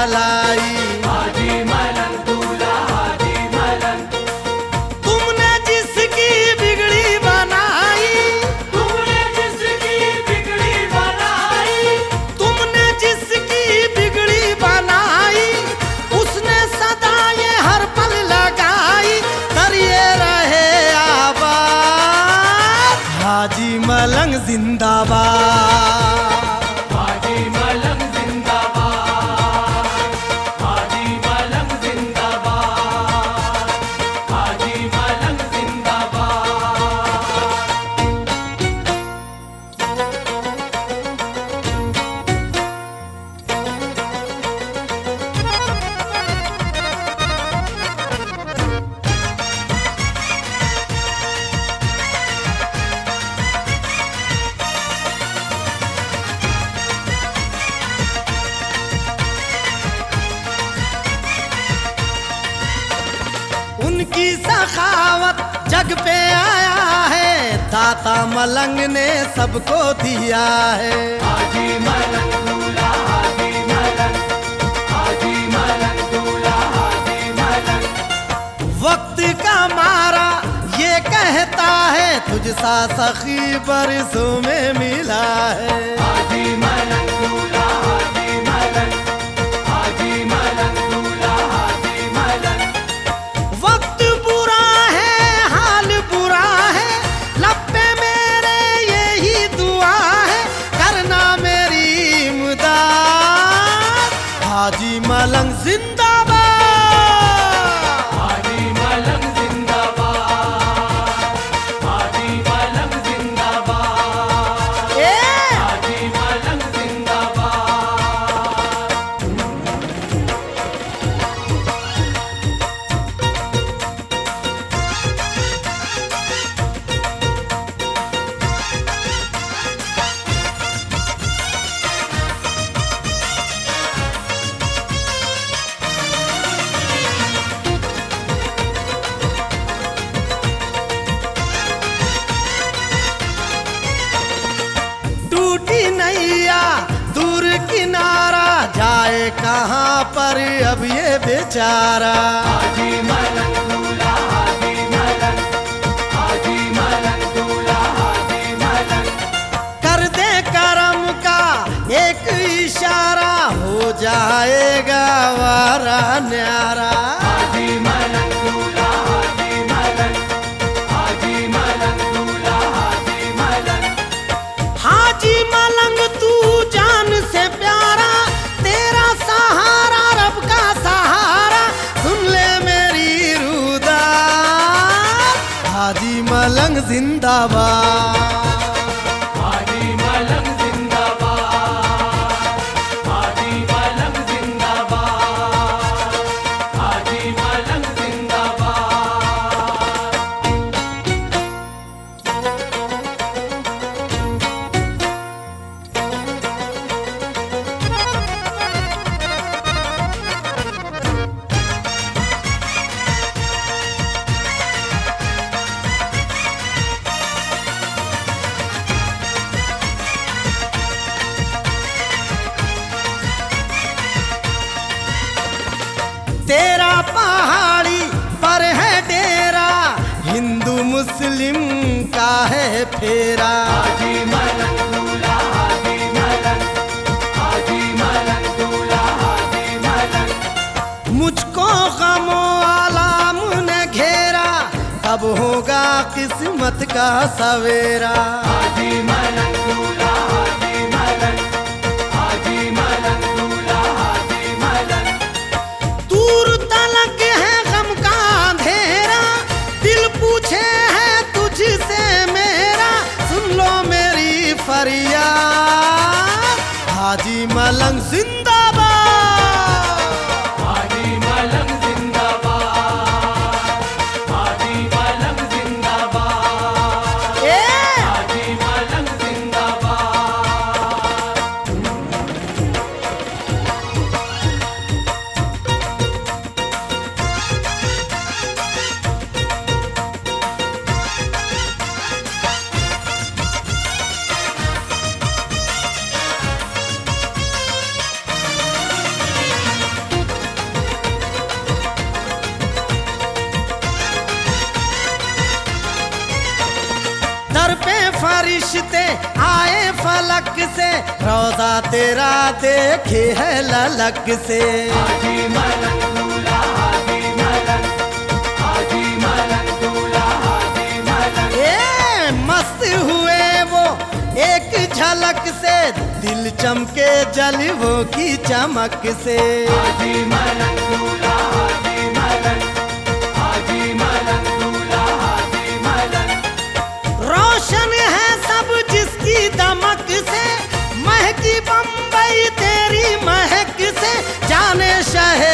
भलाई। हाजी मलंग दूल्हा हाजी मलंग, तुमने जिसकी बिगड़ी बनाई, तुमने जिसकी बिगड़ी बनाई, तुमने जिसकी बिगड़ी बनाई, उसने सदा ये हर पल लगाई, करिए रहे आबाद हाजी मलंग जिंदाबाद। हाजी मलंग जिंदाबाद, हाजी मलंग जिंदाबाद, हाजी मलंग जिंदाबाद। उनकी सखावत जग पे आया है, दाता मलंग ने सबको दिया है। हाजी मलंग दूल्हा हाजी मलंग, हाजी मलंग दूल्हा हाजी मलंग। वक्त का मारा ये कहता है, तुझसा सखी बरसों में मिला है। हाजी मलंग दूल्हा हाजी मलंग, हाजी मलंग दूल्हा हाजी मलंग। वक्त बुरा है, हाल बुरा है, लब पे मेरे यही दुआ है, करना मेरी इमदाद हाजी मलंग जिंदाबाद। हाजी मलंग जिंदाबाद, हाजी मलंग जिंदाबाद, ए हाजी मलंग जिंदाबाद। टूटी नैया दूर किनारा, जाए कहाँ पर अब ये बेचारा। हाजी मलंग दूल्हा हाजी मलंग, हाजी मलंग दूल्हा हाजी मलंग। कर दे करम का एक इशारा, हो जाएगा वारा न्यारा। हाजी मलंग दूल्हा हाजी मलंग, हाजी मलंग दूल्हा हाजी मलंग। हाजी मलंग तू जान से प्यारा, तेरा सहारा रब का सहारा, सुन ले मेरी रुदाद हाजी मलंग जिंदाबाद। हाजी मलंग जिंदाबाद, हाजी मलंग जिंदाबाद, हाजी मलंग जिंदाबाद। तेरा पहाड़ी पर है डेरा, हिंदू मुस्लिम का है फेरा। हाजी मलंग दूल्हा हाजी मलंग, हाजी मलंग दूल्हा हाजी मलंग। मुझको गमो आलाम ने घेरा, कब होगा किस्मत का सवेरा। हाजी मलंग दूल्हा हाजी मलंग, हाजी मलंग दूल्हा हाजी मलंग। दूर तलक है गम का अंधेरा, दिल पूछे है तुझसे मेरा, सुन लो मेरी फरियाद हाजी मलंग जिंदाबाद। हाजी मलंग जिंदाबाद, हाजी मलंग जिंदाबाद, ए हाजी मलंग जिंदाबाद। फरिश्ते आए फलक से, रोजा तेरा देखे है ललक से। हाजी मलंग दूल्हा हाजी मलंग, हाजी मलंग दूल्हा हाजी मलंग। ए मस्त हुए वो एक झलक से, दिल चमके जलवों की चमक से। हाजी मलंग दूल्हा हाजी मलंग, हाजी मलंग दूल्हा हाजी मलंग। रोशन है सब जिसकी दमक से, महकी बम्बई तेरी महक से, जाने शहे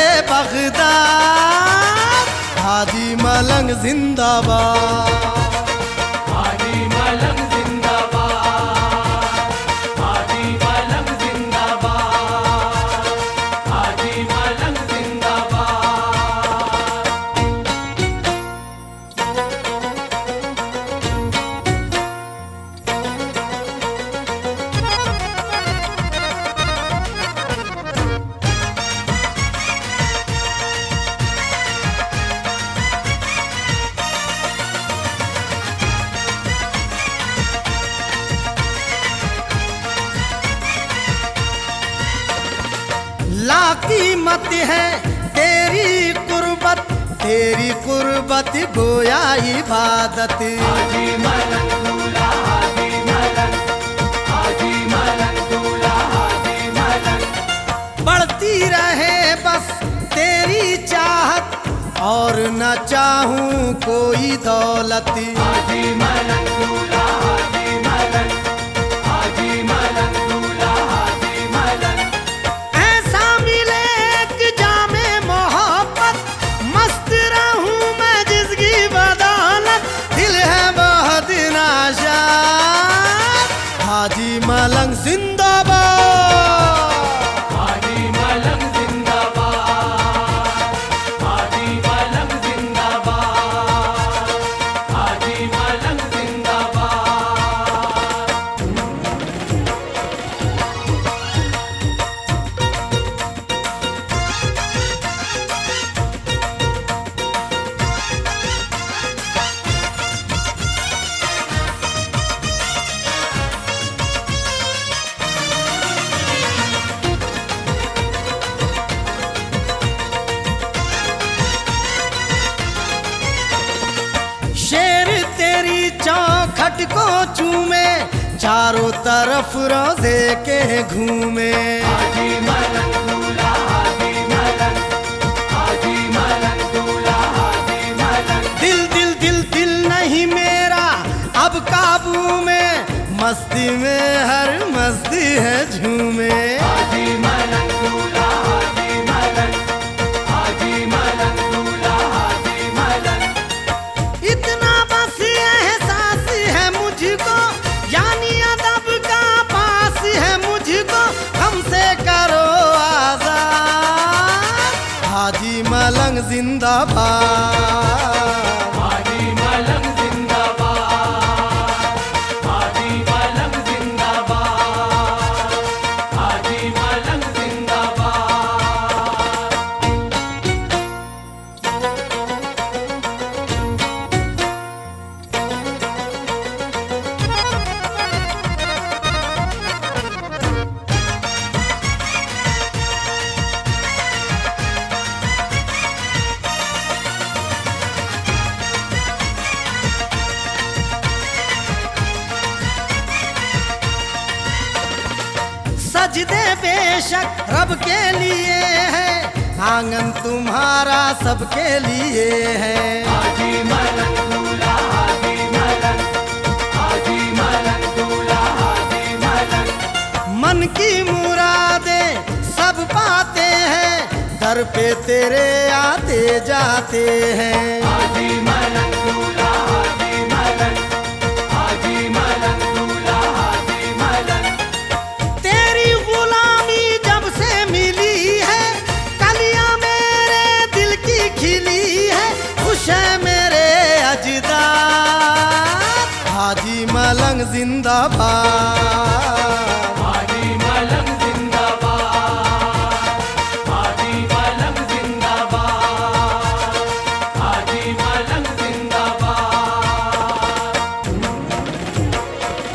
बगदाद हाजी मलंग जिंदाबाद। हाजी मलंग जिंदाबाद, हाजी मलंग जिंदाबाद, हाजी मलंग जिंदाबाद। लाकीमत है तेरी कुर्बत गोया इबादत। हाजी मलंग दूल्हा हाजी मलंग, हाजी मलंग दूल्हा हाजी मलंग। बढ़ती रहे बस तेरी चाहत, और न चाहूं कोई दौलत। हाजी मलंग दूल्हा हाजी मलंग, हाजी मलंग दूल्हा हाजी मलंग। ऐसा मिले एक जामे मोहब्बत, मस्त रहूं मैं जिसकी बदौलत, दिल है बहुत नाशाद हाजी मलंग जिंदाबाद। हाजी मलंग जिंदाबाद, हाजी मलंग जिंदाबाद, हाजी मलंग जिंदाबाद। शेर तेरी चौखट को चूमे, चारों तरफ रोजे के घूमे। हाजी मलंग दूल्हा हाजी मलंग, हाजी मलंग दूल्हा हाजी मलंग। दिल दिल दिल दिल नहीं मेरा अब काबू में, मस्ती में हर मस्ती है झूमे। हाजी मलंग दूल्हा हाजी मलंग, हाजी मलंग दूल्हा हाजी मलंग। इतना बस एहसास है मुझको, यानी अदब का पास है मुझको, हमसे करो आजाद हाजी मलंग जिंदाबाद। हाजी मलंग जिंदाबाद, हाजी मलंग जिंदाबाद, हाजी मलंग जिंदाबाद। सजदे बेशक रब के लिए है, आंगन तुम्हारा सबके लिए है। हाजी मलंग दूल्हा हाजी मलंग, हाजी मलंग दूल्हा हाजी मलंग। मन की मुरादे सब पाते हैं, दर पे तेरे आते जाते हैं। हाजी मलंग दूल्हा हाजी मलंग, हाजी मलंग दूल्हा हाजी मलंग। तेरी गुलामी जब से मिली है, कलियां मेरे दिल की खिली है, खुश है मेरे अजदाद हाजी मलंग जिंदाबाद। हाजी मलंग जिंदाबाद, हाजी मलंग जिंदाबाद, हाजी मलंग जिंदाबाद।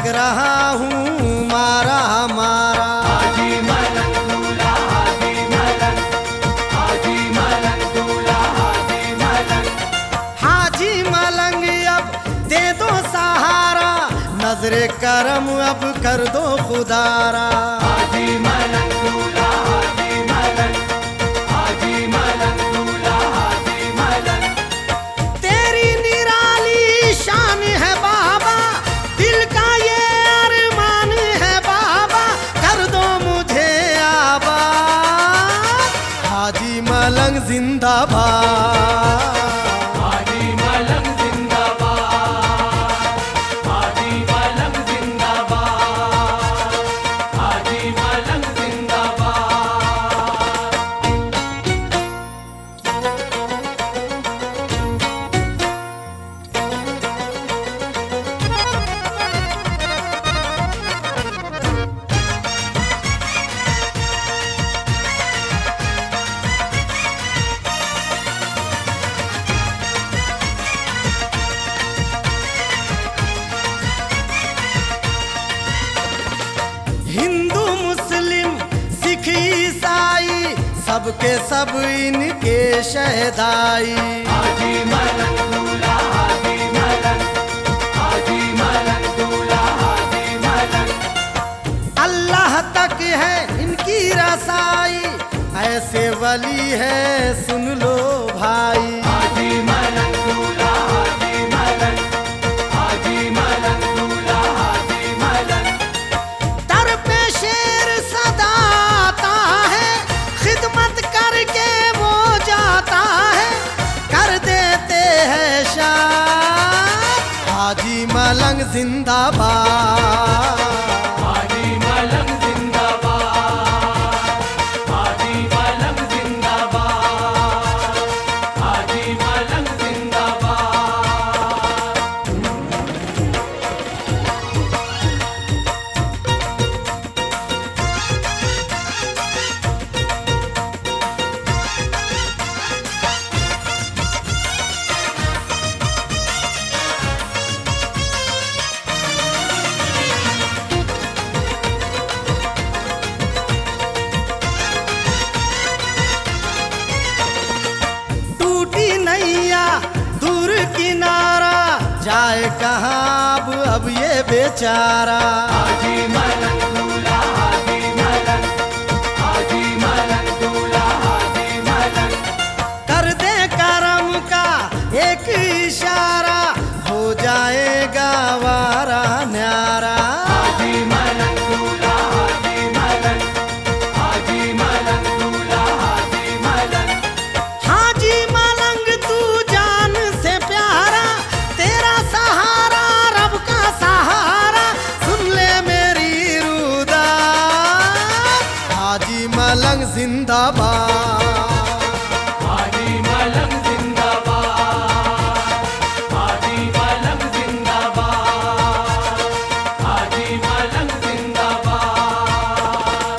भटक रहा हूँ मारा मारा। हाजी मलंग दूल्हा हाजी मलंग, हाजी मलंग दूल्हा हाजी मलंग। हाजी मलंग अब दे दो सहारा, नजरे करम अब कर दो खुदारा। हाजी मलंग दूल्हा हाजी मलंग, हाजी मलंग दूल्हा हाजी मलंग। तेरी निराली शान है बाबा, दिल का ये अरमान है बाबा, कर दो मुझे आबाद। हाजी मलंग जिंदाबाद। हाजी मलंग जिंदाबाद, हाजी मलंग जिंदाबाद, हाजी मलंग जिंदाबाद। हिंदू मुस्लिम सिख ईसाई सबके सब इनके शहदाई। हाजी मलंग दूल्हा हाजी मलंग, हाजी मलंग दूल्हा हाजी मलंग। अल्लाह तक है इनकी रसाई, ऐसे वली है सुन लो भाई। हाजी मलंग दूल्हा हाजी मलंग, हाजी मलंग दूल्हा हाजी मलंग। दर पे शेर सदा आता है, खिदमत करके वो जाता है, कर देते हैं शान। हाजी मलंग जिंदाबाद। हाजी मलंग जिंदाबाद, हाजी मलंग जिंदाबाद, हाजी मलंग जिंदाबाद। टूटी नैया दूर किनारा, जाए कहाँ अब ये बेचारा। हाजी मलंग दूल्हा हाजी मलंग, हाजी मलंग दूल्हा हाजी मलंग। कर दे करम का एक इशारा, हो जाएगा वारा न्यारा। हाजी मलंग दूल्हा हाजी मलंग, हाजी मलंग दूल्हा हाजी मलंग। हाजी मलंग तू जान से प्यारा, तेरा सहारा रब का सहारा, सुन ले मेरी रुदात। हाजी मलंग जिंदाबाद। हाजी मलंग जिंदाबाद, हाजी मलंग जिंदाबाद, हाजी मलंग जिंदाबाद।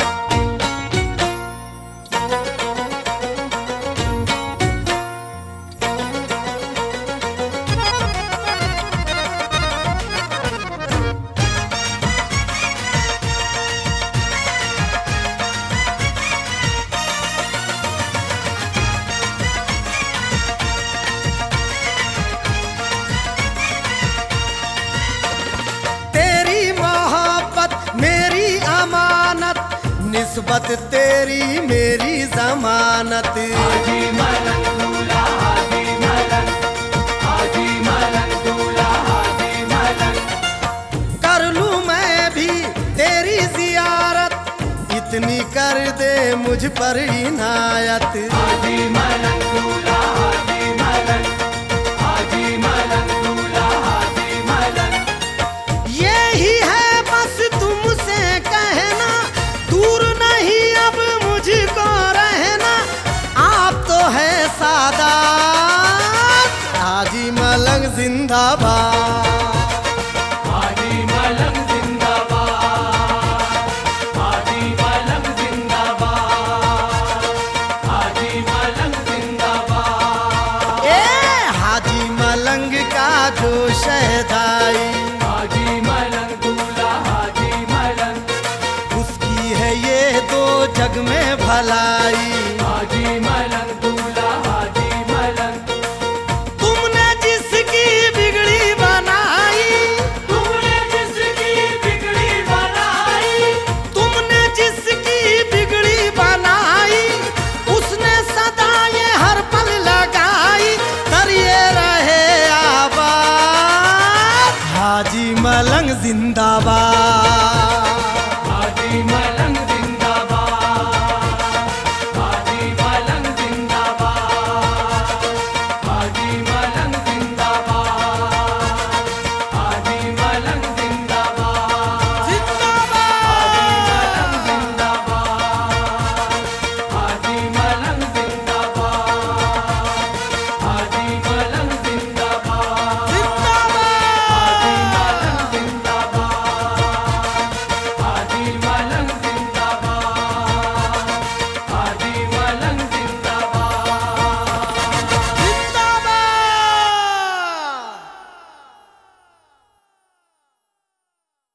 तेरी मोहब्बत मेरी अमानत, निस्बत तेरी मेरी जमानत। हाजी मलंग दूल्हा हाजी मलंग, हाजी मलंग दूल्हा हाजी मलंग। कर लूं मैं भी तेरी जियारत, इतनी कर दे मुझ पर इनायत। हाजी मलंग दूल्हा हाजी मलंग, हाजी मलंग दूल्हा हाजी मलंग। यही है बस तुमसे कहना, दूर नहीं अब मुझको रहना, आप तो है सादात। हाजी मलंग जिंदाबाद। हाजी मलंग जिंदाबाद, हाजी मलंग जिंदाबाद, हाजी मलंग जिंदाबाद। ए हाजी मलंग का जो शहदाई, हाजी मलंग दूल्हा भलाई।